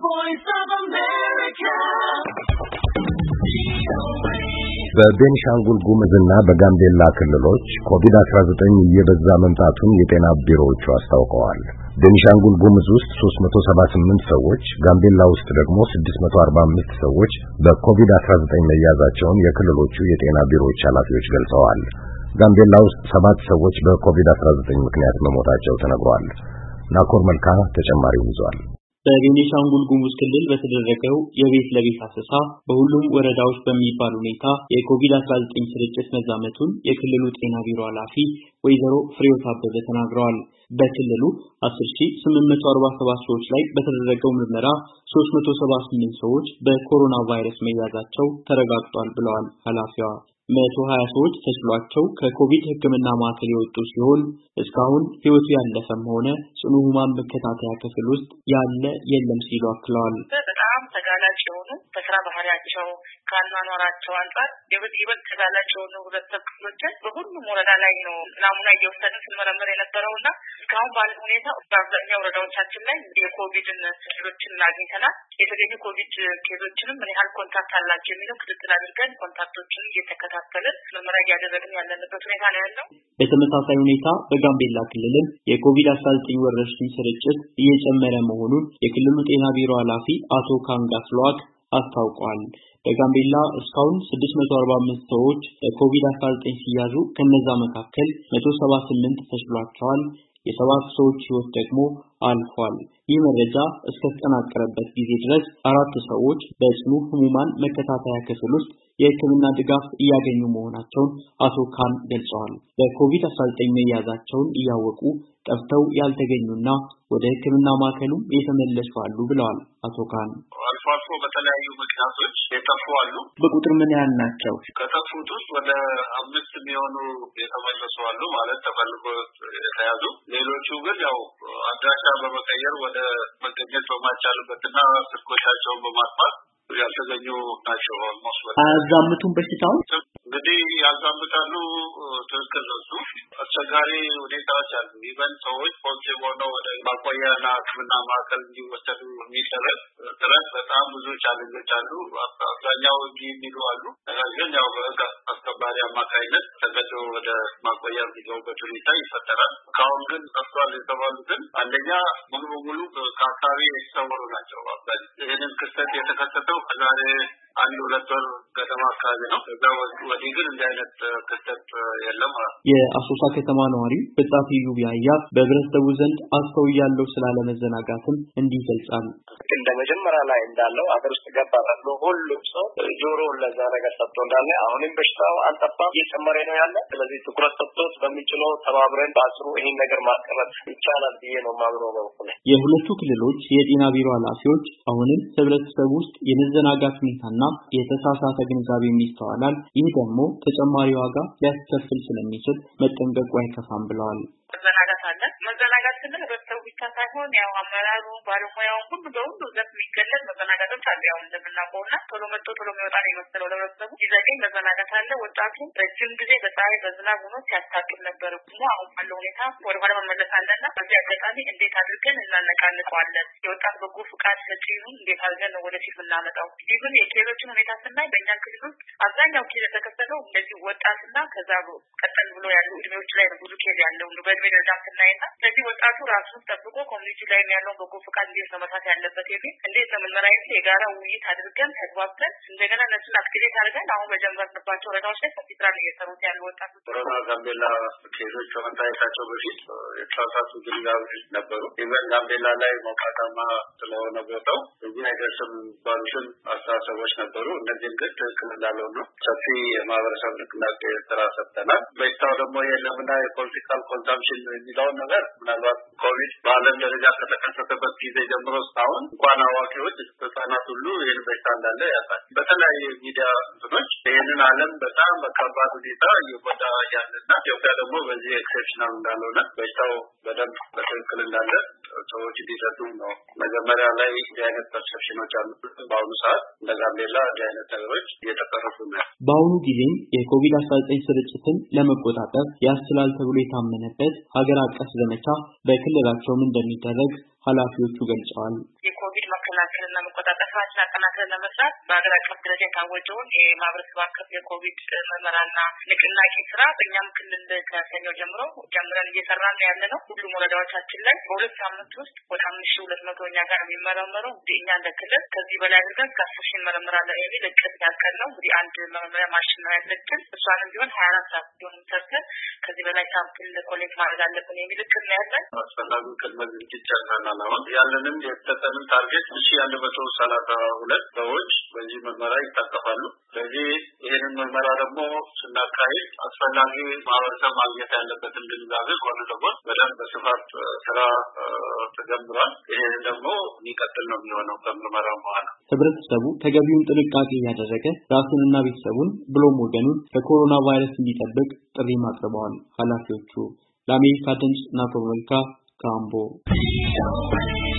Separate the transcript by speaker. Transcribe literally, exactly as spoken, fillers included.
Speaker 1: voice of America.
Speaker 2: በቤኒሻንጉል ጉሙዝና በጋምቤላ ክልሎች ኮቪድ አስራ ዘጠኝ እየበዛ መምጣቱን የጤና ቢሮዎቹ አስታውቀዋል። ቤኒሻንጉል ጉሙዝ ውስጥ ሶስት መቶ ሰባ ስምንት ሰዎች፣ ጋምቤላ ውስጥ ደግሞ ስድስት መቶ አርባ አምስት ሰዎች በኮቪድ አስራ ዘጠኝ መያዛቸውን የክልሎቹ የጤና ቢሮዎች ኃላፊዎች ገልጸዋል። ጋምቤላ ውስጥ ሰባት ሰዎች በኮቪድ አስራ ዘጠኝ ምክንያት መሞታቸው ተነግሯል። ናኮር መልካ ተጨማሪውን ይዟል።
Speaker 3: በቤኒሻንጉል ጉሙዝ ክልል በተደረገው የቤት ለቤት አሰሳ በሁሉም ወረዳዎች በሚባል ሁኔታ የኮቪድ አስራ ዘጠኝ ስርጭት መዛመቱን የክልሉ ጤና ቢሮ ኃላፊ ወይዘሮ ፍሬው አበበ ተናግረዋል። በክልሉ አስር ሺህ ስምንት መቶ አርባ ሰባት ሰዎች ላይ በተደረገው ምርመራ ሶስት መቶ ሰባ ስምንት ሰዎች በኮሮና ቫይረስ መያዛቸው ተረጋግጧል ብለዋል ኃላፊዋ። መቶ ሀያ ሰዎች ተችሏቸው ከኮቪድ ሕክምና ማዕከል የወጡ ሲሆን እስካሁን ህይወቱ ያለፈም ሆነ ጽኑ ህሙማን መከታተያ ክፍል ውስጥ ያለ የለም ሲሉ አክለዋል።
Speaker 4: በጣም ተጋላጭ የሆኑ በስራ ባህሪያቸው ከአኗኗራቸው አንጻር ይበልጥ ተጋላጭ የሆኑ ህብረተሰብ ክፍሎችን በሁሉም ወረዳ ላይ ነው ናሙና እየወሰድን ስንመረምር የነበረውና እስካሁን ባለው ሁኔታ በአብዛኛው ወረዳዎቻችን ላይ የኮቪድን ኬዞችን አግኝተናል። የተገኙ ኮቪድ ኬዞችንም ምን ያህል ኮንታክት አላቸው የሚለው ክትትል አድርገን ኮንታክቶችን እየተከታተልን ምርመራ እያደረግን ያለንበት ሁኔታ ነው ያለው።
Speaker 3: በተመሳሳይ ሁኔታ በጋምቤላ ክልልም የኮቪድ አስራ ዘጠኝ ወረርሽኝ ስርጭት እየጨመረ መሆኑን የክልሉ ጤና ቢሮ ኃላፊ አቶ ካንጋስሏክ አስታውቀዋል። በጋምቤላ እስካሁን ስድስት መቶ አርባ አምስት ሰዎች በኮቪድ አስራ ዘጠኝ ሲያዙ ከነዛ መካከል መቶ ሰባ ስምንት ተሽሏቸዋል። የሰባት ሰዎች ህይወት ደግሞ አልፏል። ይህ መረጃ እስከተጠናቀረበት ጊዜ ድረስ አራት ሰዎች በጽኑ ህሙማን መከታተያ ክፍል ውስጥ የህክምና ድጋፍ እያገኙ መሆናቸውን አቶ ካን ገልጸዋል። በኮቪድ አስራ ዘጠኝ መያዛቸውን እያወቁ ጠፍተው ያልተገኙና ወደ ህክምና ማዕከሉ የተመለሱ አሉ ብለዋል አቶ ካን።
Speaker 5: አልፎ አልፎ በተለያዩ ምክንያቶች የጠፉ አሉ።
Speaker 3: በቁጥር ምን ያህል ናቸው?
Speaker 5: ከጠፉት ውስጥ ወደ አምስት የሚሆኑ የተመለሱ አሉ ማለት ተፈልጎ የተያዙ። ሌሎቹ ግን ያው አድራሻ በመቀየር ወደ መገኘት በማይቻልበትና ስልኮቻቸውን በማጥፋት ያልተገኙ ናቸው። ኦልሞስት
Speaker 3: አያዛምቱም በሽታውን
Speaker 5: እንግዲህ ያዛምታሉ። ትክክል ነው። አስቸጋሪ ሁኔታዎች አሉ። ኢቨን ሰዎች ፖዚቲቭ ሆነው ወደ ማቆያና ሕክምና ማዕከል እንዲወሰዱ የሚደረግ ጥረት በጣም ብዙ ቻሌንጆች አሉ። አብዛኛው እንዲህ የሚሉ አሉ። ነገር ግን ያው በህግ አስከባሪ አማካኝነት ተገዶ ወደ ማቆያ የሚገቡበት ሁኔታ ይፈጠራል። እስካሁን ግን ጠፍቷል የተባሉትን አንደኛ ሙሉ በሙሉ ከአካባቢ የተሰወሩ ናቸው። ይህንን ክስተት የተከሰተው ከዛሬ አንድ ሁለት ወር ገደማ አካባቢ ነው። ከዛ ወዲህ ግን እንዲህ አይነት ክስተት የለም።
Speaker 3: የአሶሳ ከተማ ነዋሪ በጻፊ ዩቢያያ በህብረተሰቡ ዘንድ አስተውያለሁ ስላለ መዘናጋትም እንዲህ ይገልጻል።
Speaker 6: እንደ መጀመሪያ ላይ እንዳለው አገር ውስጥ ገባ ተብሎ ሁሉም ሰው ጆሮውን ለዛ ነገር ሰጥቶ እንዳለ አሁንም በሽታው አልጠፋም፣ እየጨመረ ነው ያለ። ስለዚህ ትኩረት ሰጥቶት በሚችለው ተባብረን በአስሩ ይህን ነገር ማስቀረት ይቻላል ብዬ ነው የማምነው ነው።
Speaker 3: የሁለቱ ክልሎች የጤና ቢሮ ኃላፊዎች አሁንም ህብረተሰቡ ውስጥ የመዘናጋት ሁኔታና የተሳሳተ ግንዛቤ የሚስተዋላል። ይህ ደግሞ ተጨማሪ ዋጋ ሊያስከፍል ስለሚችል መጠንቀቁ አይከፋም ብለዋል።
Speaker 4: መዘናጋት አለ። መዘናጋት ስንል ህብረተሰቡ ብቻ ሳይሆን ያው አመራሩ፣ ባለሙያው ሁሉ በሁሉ ዘርፍ የሚገለጽ መዘናጋቶች አሉ። ያው እንደምናውቀውና ቶሎ መጥቶ ቶሎ የሚወጣ ነው የመሰለው ለህብረተሰቡ ይዘገኝ መዘናጋት አለ። ወጣቱ ረጅም ጊዜ በፀሐይ በዝናብ ሆኖ ሲያስታክል ነበር። ደግሞ አሁን ባለው ሁኔታ ወደ ኋላ መመለስ አለና በዚህ አጋጣሚ እንዴት አድርገን እናነቃንቀዋለን? የወጣት በጎ ፍቃድ ሰጪውን እንዴት አድርገን ነው ወደፊት የምናመጣው? ይህን የኬዞችን ሁኔታ ስናይ በእኛ ክልል ውስጥ አብዛኛው ኬዝ የተከሰተው እንደዚህ ወጣትና ከዛ ቀጠል ብሎ ያሉ እድሜዎች ላይ ነው ብዙ ኬዝ ያለው በእድሜ ደረጃ ስናይና ስለዚህ ወጣቱ ራሱን ጠብቆ ኮሚኒቲ ላይ ያለውን በጎ ፍቃድ እንዴት ነው መስራት ያለበት የሚል እንዴት ነው የምንመራው የጋራ ውይይት አድርገን ተግባብተን እንደገና እነሱን አክቲቬት አድርገን አሁን በጀመርንባቸው ወረዳዎች ላይ ሰፊ ስራ እየሰሩት ያሉ ወጣቶች
Speaker 5: ኮሮና ጋምቤላ ኬዞች ከመታየታቸው በፊት የተሳሳቱ ግንዛቤዎች ነበሩ። ኢቨን ጋምቤላ ላይ ሞቃታማ ስለሆነ ቦታው እዚህ አይደርስም ባሉትን አስተሳሰቦች ነበሩ። እነዚህም ግን ትክክል እንዳልሆኑ ነው ሰፊ የማህበረሰብ ንቅናቄ ስራ ሰርተናል። በሽታው ደግሞ የለምና የፖለቲካል ኮንሳምፕሽን የሚለውን ነገር ምናልባት ኮቪድ በዓለም ደረጃ ከተከሰተበት ጊዜ ጀምሮ እስካሁን እንኳን አዋቂዎች ህጻናት ሁሉ ይህን በሽታ እንዳለ ያሳል። በተለያየ ሚዲያ እንትኖች ይህንን ዓለም በጣም በከባድ ሁኔታ እየጎዳ ያለና ኢትዮጵያ ደግሞ በዚህ ኤክሴፕሽናል እንዳልሆነ በሽታው በደንብ በትክክል እንዳለ ሰዎች እንዲሰጡ ነው። መጀመሪያ ላይ እንዲህ አይነት ፐርሰፕሽኖች አሉ። በአሁኑ ሰዓት እንደ ጋምቤላ እንዲህ አይነት ነገሮች እየተቀረፉ ነው።
Speaker 3: በአሁኑ ጊዜም የኮቪድ አስራ ዘጠኝ ስርጭትን ለመቆጣጠር ያስችላል ተብሎ የታመነበት ሀገር አቀፍ ዘመቻ በክልላቸውም እንደሚደረግ ኃላፊዎቹ ገልጸዋል።
Speaker 4: የኮቪድ መከላከልና መቆጣጠር ስራችን አጠናክረን ለመስራት በሀገር አቀፍ ደረጃ የታወጀውን የማህበረሰብ አቀፍ የኮቪድ ምርመራና ንቅናቄ ስራ በእኛም ክልል ከሰኞ ጀምሮ ጀምረን እየሰራን ያለ ነው። ሁሉም ወረዳዎቻችን ላይ በሁለት ሳምንት ውስጥ ወደ አምስት ሺህ ሁለት መቶ እኛ ጋር የሚመረመሩ እንግዲህ እኛ እንደ ክልል ከዚህ በላይ አድርገን እስከ አስር ሺህ እንመረምራለን የሚል እቅድ ያቀድ ነው። እንግዲህ አንድ መመሪያ ማሽን ነው ያለችን። እሷንም ቢሆን ሀያ አራት ሰዓት ቢሆን ሰርተን ከዚህ በላይ ሳምፕል ኮሌክት ማድረግ አለብን የሚል እቅድ ነው ያለን።
Speaker 5: አስፈላጊ ቅድመ ዝግጅት ጨርሰናል። አሁን ያለንን የተሰጠንን ታርጌት ሺህ አንድ መቶ ሰላሳ ሁለት ሰዎች በዚህ ምርመራ ይታቀፋሉ። ስለዚህ ይህንን ምርመራ ደግሞ ስናካሄድ አስፈላጊ ማህበረሰብ ማግኘት ያለበትን ግንዛቤ ጎን ለጎን በደንብ በስፋት ስራ ተጀምሯል። ይሄ ደግሞ የሚቀጥል ነው የሚሆነው ከምርመራው በኋላ።
Speaker 3: ህብረተሰቡ ተገቢውን ጥንቃቄ እያደረገ ራሱንና ቤተሰቡን ብሎም ወገኑን ከኮሮና ቫይረስ እንዲጠብቅ ጥሪ አቅርበዋል ኃላፊዎቹ። ለአሜሪካ ድምፅ ናኮር መልካ ካምቦ